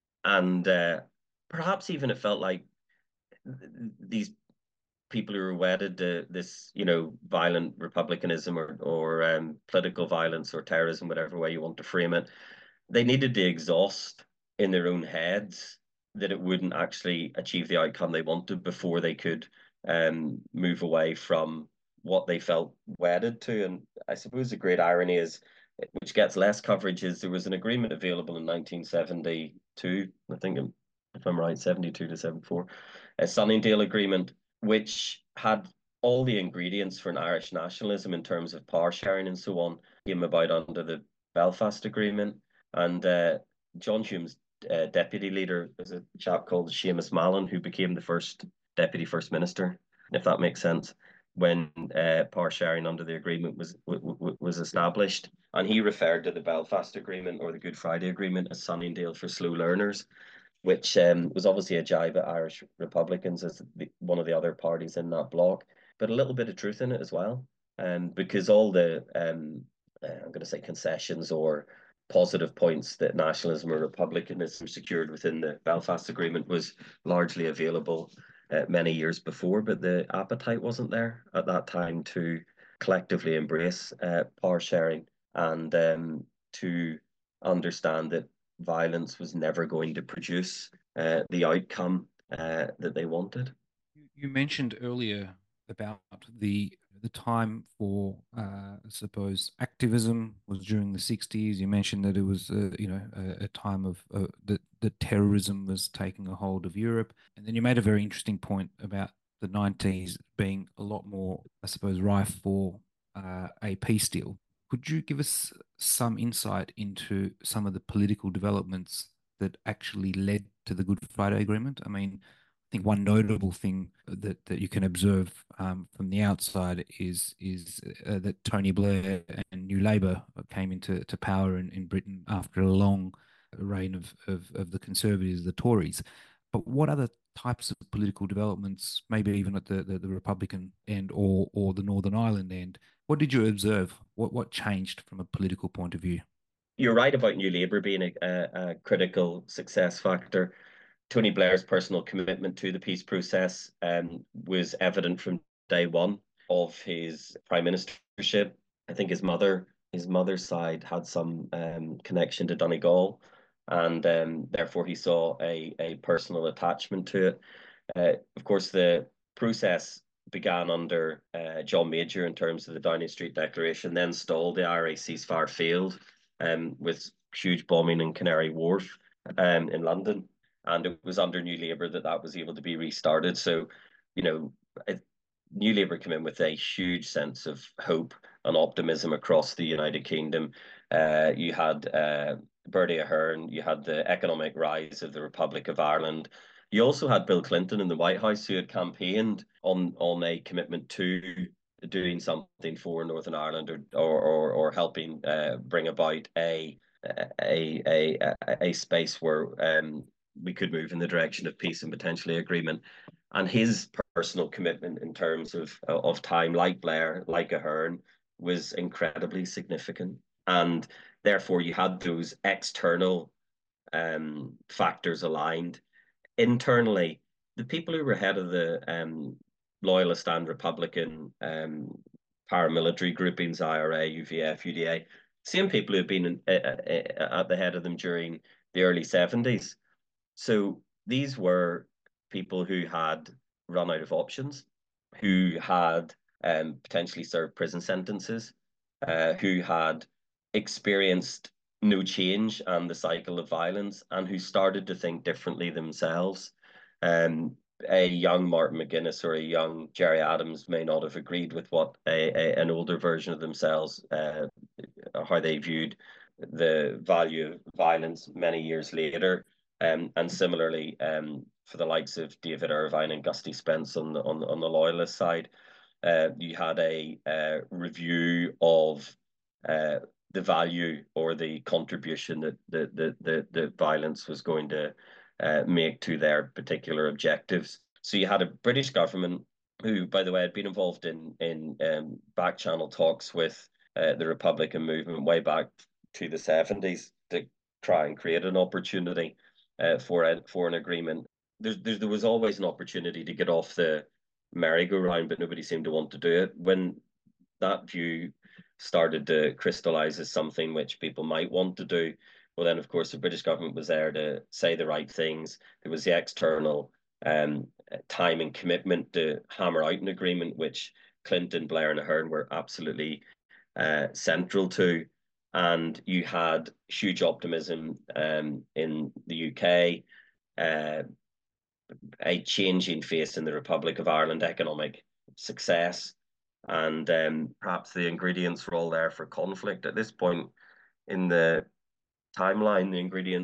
And uh, perhaps even it felt like these people who are wedded to this, you know, violent republicanism or or um, political violence or terrorism, whatever way you want to frame it, they needed to exhaust in their own heads that it wouldn't actually achieve the outcome they wanted before they could um, move away from what they felt wedded to. And I suppose the great irony is, which gets less coverage, is there was an agreement available in nineteen seventy-two, I think, if I'm right, seventy-two to seventy-four, a Sunningdale Agreement, which had all the ingredients for an Irish nationalism in terms of power sharing and so on, came about under the Belfast Agreement. And uh, John Hume's uh, deputy leader was a chap called Seamus Mallon, who became the first deputy first minister, if that makes sense, when uh, power sharing under the agreement was was established. And he referred to the Belfast Agreement or the Good Friday Agreement as Sunningdale for slow learners, which um, was obviously a jibe at Irish Republicans as the, one of the other parties in that bloc, but a little bit of truth in it as well. Um, because all the, um, uh, I'm going to say concessions or positive points that nationalism or republicanism secured within the Belfast Agreement was largely available uh, many years before, but the appetite wasn't there at that time to collectively embrace uh, power sharing and um, to understand that violence was never going to produce uh, the outcome uh, that they wanted. You mentioned earlier about the the time for, uh, I suppose, activism was during the sixties. You mentioned that it was, uh, you know, a, a time of uh, that that terrorism was taking a hold of Europe, and then you made a very interesting point about the nineties being a lot more, I suppose, rife for uh, a peace deal. Could you give us some insight into some of the political developments that actually led to the Good Friday Agreement? I mean, I think one notable thing that, that you can observe um, from the outside is is uh, that Tony Blair and New Labour came into to power in, in Britain after a long reign of, of, of the Conservatives, the Tories. But what other types of political developments, maybe even at the, the, the Republican end or or the Northern Ireland end, what did you observe? What what changed from a political point of view? You're right about New Labour being a, a, a critical success factor. Tony Blair's personal commitment to the peace process um, was evident from day one of his prime ministership. I think his mother, his mother's side had some um, connection to Donegal, and um, therefore he saw a, a personal attachment to it. Uh, of course, the process began under uh, John Major in terms of the Downing Street Declaration, then stalled. The I R A ceasefire failed um, with huge bombing in Canary Wharf um, in London. And it was under New Labour that that was able to be restarted. So, you know, it, New Labour came in with a huge sense of hope and optimism across the United Kingdom. Uh, you had uh, Bertie Ahern, you had the economic rise of the Republic of Ireland. You also had Bill Clinton in the White House, who had campaigned on on a commitment to doing something for Northern Ireland or or or, or helping uh, bring about a a a a, a space where um, we could move in the direction of peace and potentially agreement. And his personal commitment in terms of of time, like Blair, like Ahern, was incredibly significant. And therefore, you had those external um, factors aligned. Internally, the people who were head of the um, Loyalist and Republican um, paramilitary groupings, I R A, U V F, U D A, same people who have been in, uh, uh, at the head of them during the early seventies. So these were people who had run out of options, who had um, potentially served prison sentences, uh, who had experienced no change and the cycle of violence, and who started to think differently themselves. Um, a young Martin McGuinness or a young Gerry Adams may not have agreed with what a, a an older version of themselves, uh, how they viewed the value of violence many years later. Um, and similarly, um, for the likes of David Irvine and Gusty Spence on the on, on the loyalist side, uh, you had a uh, review of uh, the value or the contribution that the the the, the violence was going to uh, make to their particular objectives. So you had a British government who, by the way, had been involved in in um, back channel talks with uh, the Republican movement way back to the seventies to try and create an opportunity uh, for a, for an agreement. There's, there's there was always an opportunity to get off the merry-go-round, but nobody seemed to want to do it. When that view started to crystallize as something which people might want to do, well, then of course the British government was there to say the right things. There was the external um, time and commitment to hammer out an agreement, which Clinton, Blair, and Ahern were absolutely uh, central to. And you had huge optimism um, in the U K, uh, a changing face in the Republic of Ireland, economic success, and um, perhaps the ingredients were all there for conflict. At this point in the timeline, the ingredients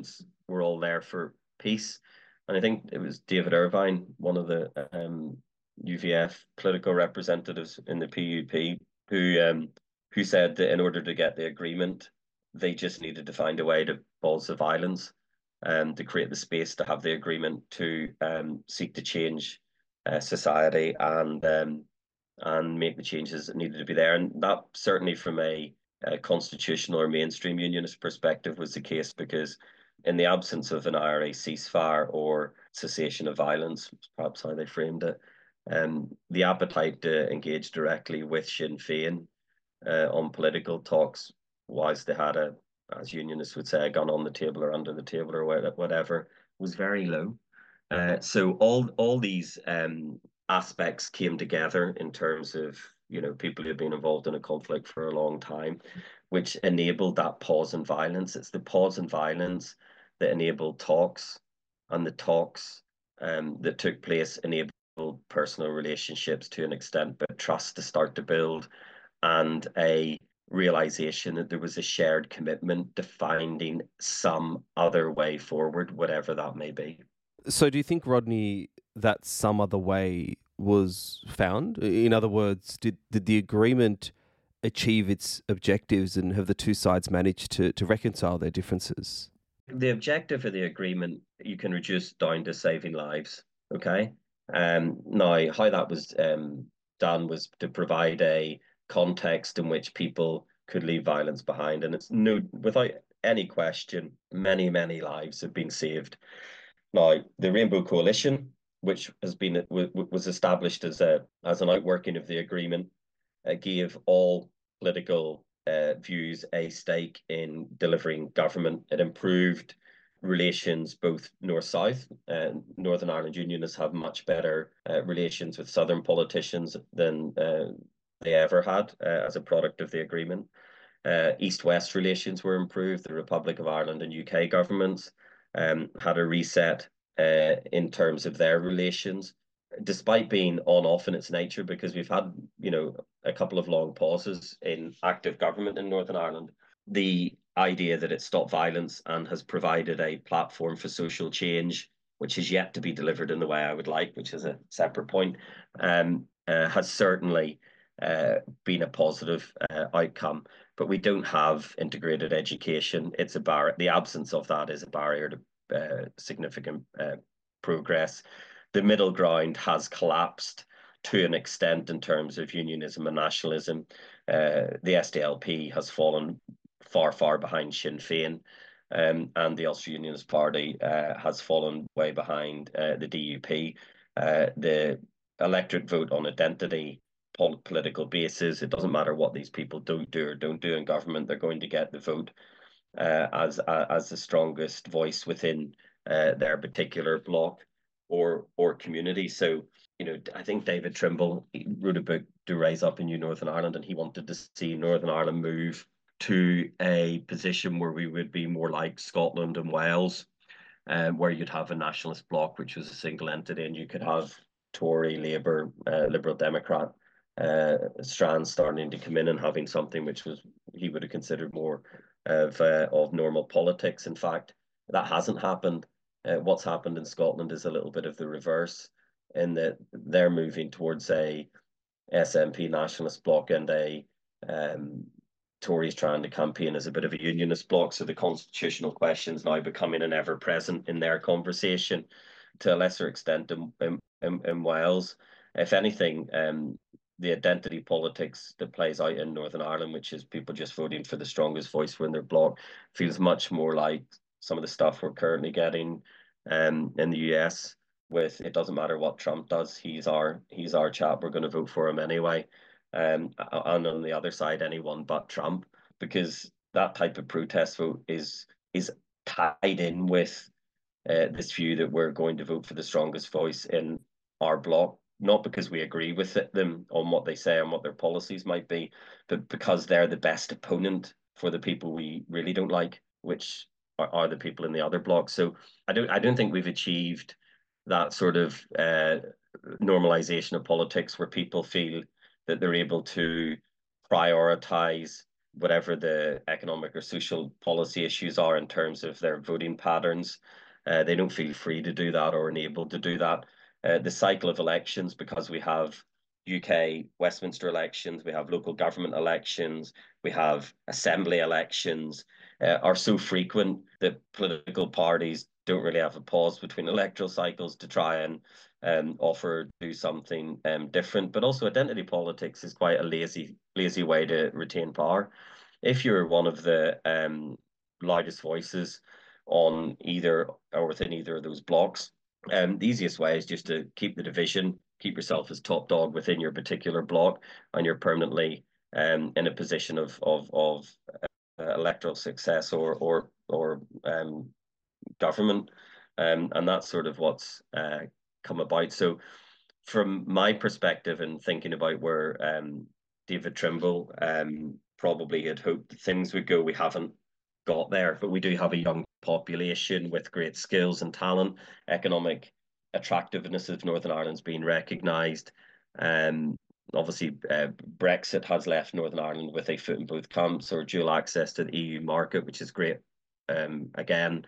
we're all there for peace. And I think it was David Irvine, one of the um, U V F political representatives in the P U P, who um, who said that in order to get the agreement, they just needed to find a way to pause the violence and to create the space to have the agreement to um, seek to change uh, society and um, and make the changes that needed to be there. And that certainly from a, a constitutional or mainstream unionist perspective was the case, because in the absence of an I R A ceasefire or cessation of violence, perhaps how they framed it, um, the appetite to engage directly with Sinn Féin uh, on political talks, whilst they had a, as unionists would say, a gun on the table or under the table or whatever, was very low. Uh, so all all these um, aspects came together in terms of, you know, people who have been involved in a conflict for a long time, which enabled that pause in violence. It's the pause in violence that enabled talks, and the talks um, that took place enabled personal relationships to an extent, but trust to start to build, and a realization that there was a shared commitment to finding some other way forward, whatever that may be. So do you think, Rodney, that some other way was found? In other words, did, did the agreement achieve its objectives, and have the two sides managed to, to reconcile their differences? The objective of the agreement, you can reduce down to saving lives, okay? Um, now, how that was um, done was to provide a context in which people could leave violence behind. And it's no, without any question, many, many lives have been saved. Now, the Rainbow Coalition, which has been was established as a as an outworking of the agreement, uh, gave all political uh, views a stake in delivering government. It improved relations both north-south. Uh, Northern Ireland Unionists have much better uh, relations with southern politicians than uh, they ever had uh, as a product of the agreement. Uh, East-West relations were improved. The Republic of Ireland and U K governments um, had a reset uh, in terms of their relations, despite being on-off in its nature, because we've had, you know, a couple of long pauses in active government in Northern Ireland. The idea that it stopped violence and has provided a platform for social change, which is yet to be delivered in the way I would like, which is a separate point, um, uh, has certainly uh, been a positive uh, outcome. But we don't have integrated education. It's a bar. The absence of that is a barrier to uh, significant uh, progress. The middle ground has collapsed to an extent in terms of unionism and nationalism. Uh, the S D L P has fallen far, far behind Sinn Féin, um, and the Ulster Unionist Party uh, has fallen way behind uh, the D U P. Uh, the electorate vote on identity pol- political basis. It doesn't matter what these people don't do or don't do in government, they're going to get the vote uh, as uh, as the strongest voice within uh, their particular bloc or or community. So, you know, I think David Trimble wrote a book to Rise Up in New Northern Ireland, and he wanted to see Northern Ireland move to a position where we would be more like Scotland and Wales, um, where you'd have a nationalist bloc, which was a single entity, and you could have Tory, Labour, uh, Liberal Democrat uh, strands starting to come in and having something which was he would have considered more of uh, of normal politics. In fact, that hasn't happened. Uh, what's happened in Scotland is a little bit of the reverse, in that they're moving towards a S N P nationalist bloc and a um, Tories trying to campaign as a bit of a unionist bloc. So the constitutional questions now becoming an ever present in their conversation, to a lesser extent in, in, in Wales. If anything, um, the identity politics that plays out in Northern Ireland, which is people just voting for the strongest voice within their bloc, feels much more like some of the stuff we're currently getting um, in the U S, with it doesn't matter what Trump does, he's our he's our chap, we're going to vote for him anyway. Um, and on the other side, anyone but Trump, because that type of protest vote is is tied in with uh, this view that we're going to vote for the strongest voice in our bloc, not because we agree with it, them on what they say and what their policies might be, but because they're the best opponent for the people we really don't like, which are, are the people in the other bloc. So I don't I don't think we've achieved that sort of uh, normalization of politics where people feel that they're able to prioritize whatever the economic or social policy issues are in terms of their voting patterns. Uh, they don't feel free to do that or enabled to do that. Uh, the cycle of elections, because we have U K Westminster elections, we have local government elections, we have assembly elections, uh, are so frequent that political parties don't really have a pause between electoral cycles to try and um, offer do something um, different. But also, identity politics is quite a lazy, lazy way to retain power. If you're one of the um, loudest voices on either or within either of those blocks, um, the easiest way is just to keep the division, keep yourself as top dog within your particular block, and you're permanently um, in a position of of of uh, electoral success or or or um, government, um, and that's sort of what's uh, come about. So, from my perspective, and thinking about where um, David Trimble um, probably had hoped things would go, we haven't got there, but we do have a young population with great skills and talent. Economic attractiveness of Northern Ireland's been recognised. Um, obviously, uh, Brexit has left Northern Ireland with a foot in both camps, or dual access to the E U market, which is great. Um, again,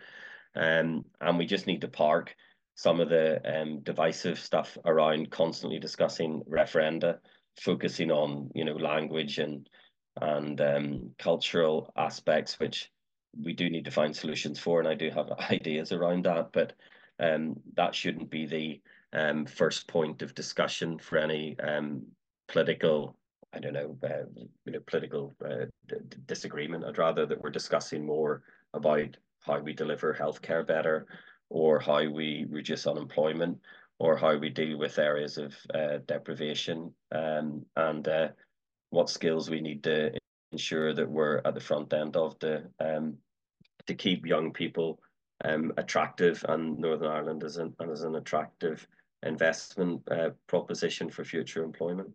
um, and we just need to park some of the um, divisive stuff around constantly discussing referenda, focusing on, you know, language and and um, cultural aspects, which we do need to find solutions for, and I do have ideas around that, but um, that shouldn't be the um, first point of discussion for any um, political, I don't know, uh, you know, political uh, disagreement. I'd rather that we're discussing more about how we deliver healthcare better, or how we reduce unemployment, or how we deal with areas of uh, deprivation, um, and uh, what skills we need to ensure that we're at the front end of to um, to keep young people um, attractive, and Northern Ireland as an as an attractive investment uh, proposition for future employment.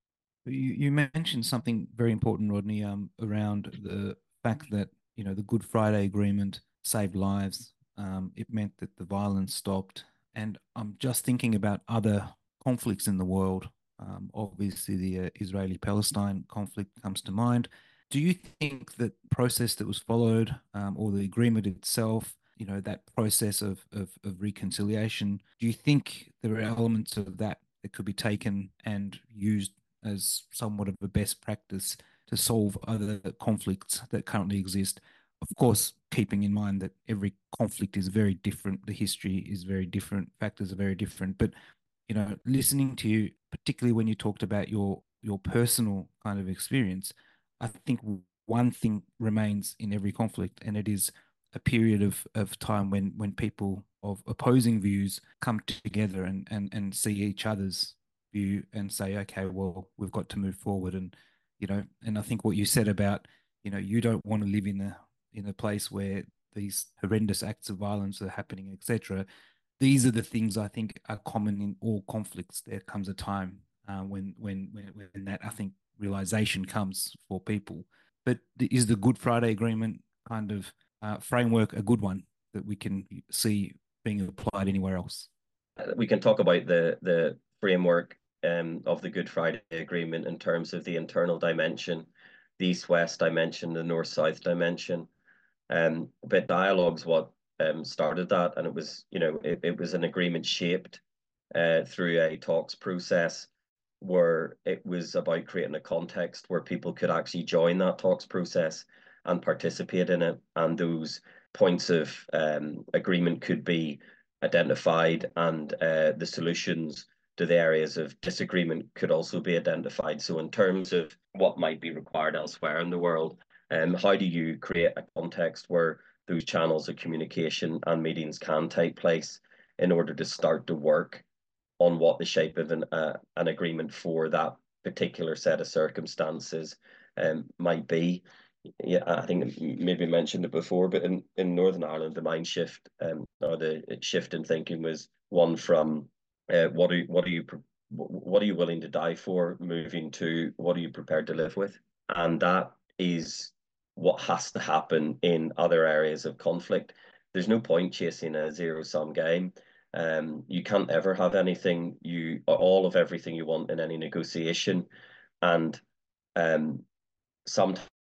You, you mentioned something very important, Rodney, um, around the fact that, you know, the Good Friday Agreement saved lives. Um, it meant that the violence stopped. And I'm just thinking about other conflicts in the world. Um, obviously, the uh, Israeli-Palestine conflict comes to mind. Do you think that process that was followed, um, or the agreement itself, you know, that process of, of, of reconciliation, do you think there are elements of that that could be taken and used as somewhat of a best practice to solve other conflicts that currently exist? Of course, keeping in mind that every conflict is very different, the history is very different, factors are very different. But, you know, listening to you, particularly when you talked about your your personal kind of experience, I think one thing remains in every conflict, and it is a period of, of time when when people of opposing views come together and, and, and see each other's view and say, okay, well, we've got to move forward. And, you know, and I think what you said about, you know, you don't want to live in a in a place where these horrendous acts of violence are happening, et cetera. These are the things I think are common in all conflicts. There comes a time uh, when, when when when that, I think, realization comes for people. But is the Good Friday Agreement kind of uh, framework a good one that we can see being applied anywhere else? We can talk about the the framework um, of the Good Friday Agreement in terms of the internal dimension, the East-West dimension, the North-South dimension. Um, but dialogue's what um, started that, and it was, you know, it, it was an agreement shaped uh, through a talks process, where it was about creating a context where people could actually join that talks process and participate in it, and those points of um, agreement could be identified, and uh, the solutions to the areas of disagreement could also be identified. So in terms of what might be required elsewhere in the world, um, how do you create a context where those channels of communication and meetings can take place in order to start to work on what the shape of an, uh, an agreement for that particular set of circumstances um, might be? Yeah, I think maybe mentioned it before, but in, in Northern Ireland, the mind shift um, or the shift in thinking was one from uh, what are you, what are you what are you willing to die for, moving to what are you prepared to live with, and that is what has to happen in other areas of conflict. There's no point chasing a zero sum game. Um, you can't ever have anything you all of everything you want in any negotiation, and um, sometimes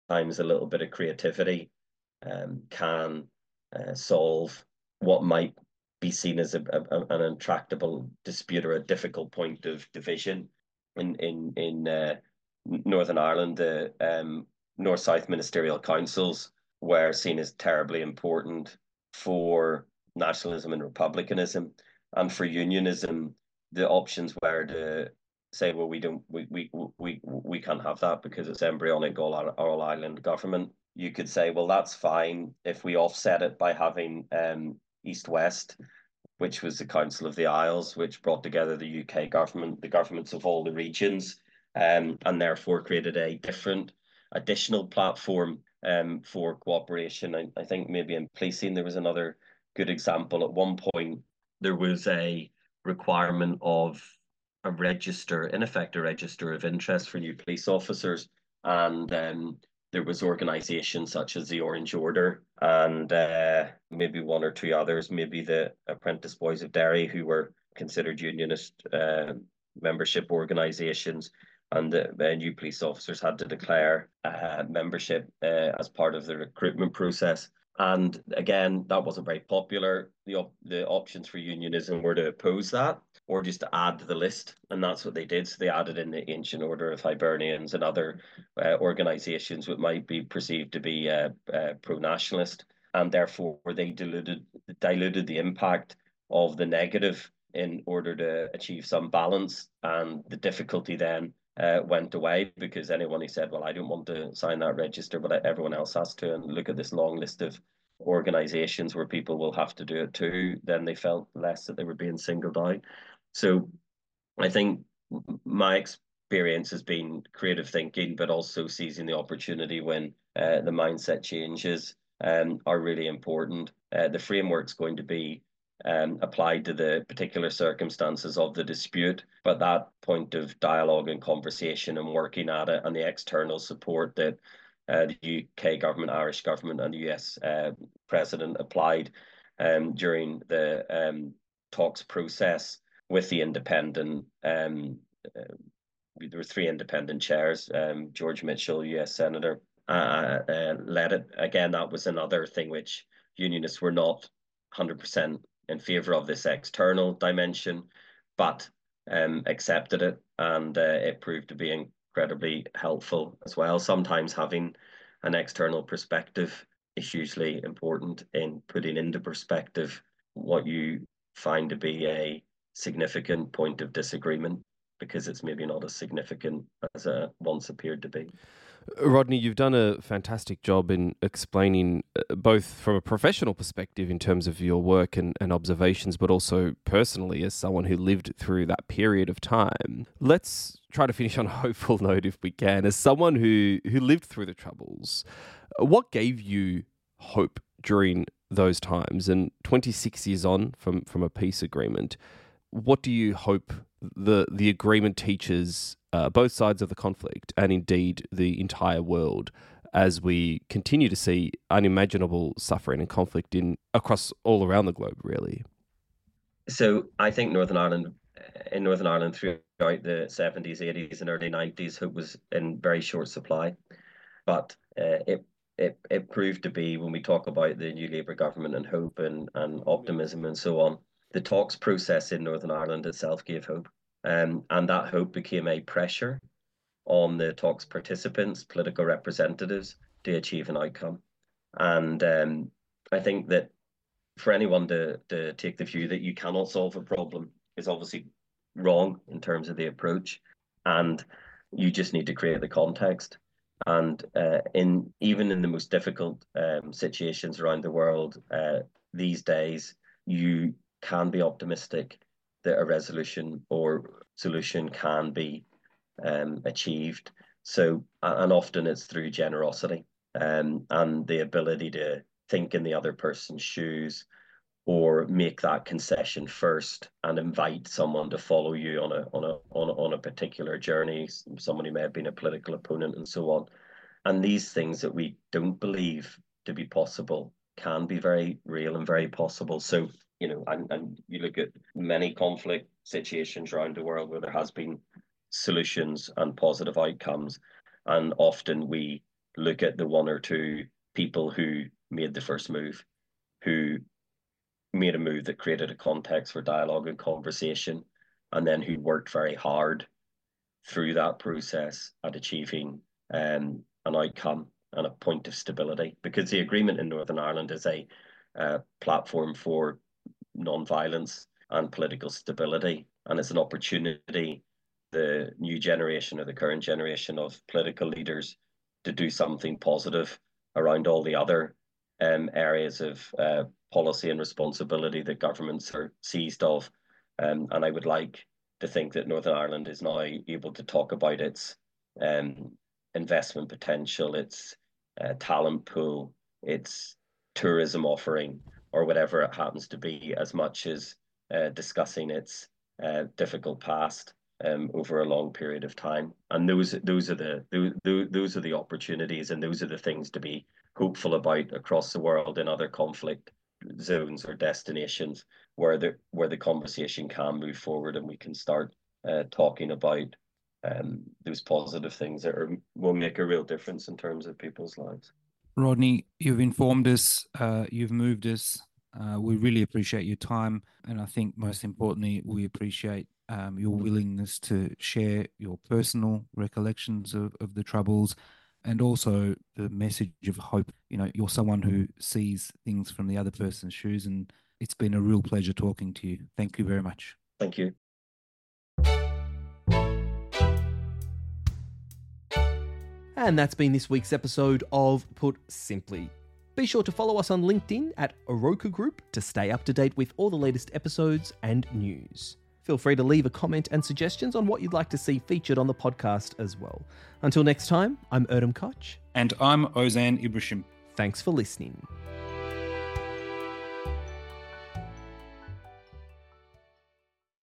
sometimes a little bit of creativity um, can uh, solve what might be seen as a, a, an intractable dispute or a difficult point of division. In in in uh, Northern Ireland, the um, North-South ministerial councils were seen as terribly important for nationalism and republicanism, and for unionism. The options were to say, well, we don't, we we we we can't have that because it's embryonic all, all island government. You could say, well, that's fine if we offset it by having um, East-West, which was the Council of the Isles, which brought together the U K government, the governments of all the regions, um, and therefore created a different, additional platform um, for cooperation. I, I think maybe in policing there was another good example. At one point, there was a requirement of a register, in effect, a register of interest for new police officers, and um, there was organisations such as the Orange Order and uh, maybe one or two others, maybe the Apprentice Boys of Derry, who were considered unionist uh, membership organisations, and the uh, new police officers had to declare uh, membership uh, as part of the recruitment process. And again, that wasn't very popular. The, op the options for unionism were to oppose that or just to add to the list. And that's what they did. So they added in the Ancient Order of Hibernians and other uh, organizations that might be perceived to be uh, uh, pro-nationalist. And therefore, they diluted, diluted the impact of the negative in order to achieve some balance. And the difficulty then Uh, went away because anyone who said, well, I don't want to sign that register, but everyone else has to, and look at this long list of organizations where people will have to do it too, then they felt less that they were being singled out. So I think my experience has been creative thinking, but also seizing the opportunity when uh, the mindset changes um, are really important. Uh, the framework's going to be Um, applied to the particular circumstances of the dispute, but that point of dialogue and conversation and working at it, and the external support that uh, the U K government, Irish government, and the U S uh, president applied um, during the um, talks process with the independent. Um, uh, there were three independent chairs. Um, George Mitchell, U S senator, uh, uh, led it. Again, that was another thing which unionists were not one hundred percent in favour of, this external dimension, but um, accepted it, and uh, it proved to be incredibly helpful as well. Sometimes having an external perspective is hugely important in putting into perspective what you find to be a significant point of disagreement, because it's maybe not as significant as it once appeared to be. Rodney, you've done a fantastic job in explaining uh, both from a professional perspective in terms of your work and, and observations, but also personally as someone who lived through that period of time. Let's try to finish on a hopeful note if we can. As someone who, who lived through the Troubles, what gave you hope during those times? And twenty-six years on from, from a peace agreement, what do you hope the, the agreement teaches Uh, both sides of the conflict, and indeed the entire world, as we continue to see unimaginable suffering and conflict in across all around the globe, really? So I think Northern Ireland, in Northern Ireland throughout the seventies, eighties, and early nineties, hope was in very short supply. But uh, it it it proved to be, when we talk about the new Labour government and hope and, and optimism and so on, the talks process in Northern Ireland itself gave hope. Um, and that hope became a pressure on the talks participants, political representatives, to achieve an outcome. And um, I think that for anyone to, to take the view that you cannot solve a problem is obviously wrong in terms of the approach. And you just need to create the context. And uh, in even in the most difficult um, situations around the world uh, these days, you can be optimistic that a resolution or solution can be um, achieved. So, and often it's through generosity um, and the ability to think in the other person's shoes, or make that concession first and invite someone to follow you on a on a on a, on a particular journey, someone who may have been a political opponent and so on. And these things that we don't believe to be possible can be very real and very possible. So, you know, and, and you look at many conflict situations around the world where there has been solutions and positive outcomes, and often we look at the one or two people who made the first move, who made a move that created a context for dialogue and conversation, and then who worked very hard through that process at achieving um, an outcome and a point of stability. Because the agreement in Northern Ireland is a uh, platform for non-violence and political stability, and it's an opportunity the new generation or the current generation of political leaders to do something positive around all the other um, areas of uh, policy and responsibility that governments are seized of. Um, and I would like to think that Northern Ireland is now able to talk about its um, investment potential, its uh, talent pool, its tourism offering, or whatever it happens to be, as much as uh, discussing its uh, difficult past um, over a long period of time. And those those are the those, those are the opportunities, and those are the things to be hopeful about across the world in other conflict zones or destinations where the where the conversation can move forward, and we can start uh, talking about um, those positive things that are, will make a real difference in terms of people's lives. Rodney, you've informed us, uh, you've moved us. Uh, we really appreciate your time, and I think most importantly, we appreciate um, your willingness to share your personal recollections of, of the Troubles, and also the message of hope. You know, you're someone who sees things from the other person's shoes, and it's been a real pleasure talking to you. Thank you very much. Thank you. And that's been this week's episode of Put Simply. Be sure to follow us on LinkedIn at Oroka Group to stay up to date with all the latest episodes and news. Feel free to leave a comment and suggestions on what you'd like to see featured on the podcast as well. Until next time, I'm Erdem Koch. And I'm Ozan Ibrahim. Thanks for listening.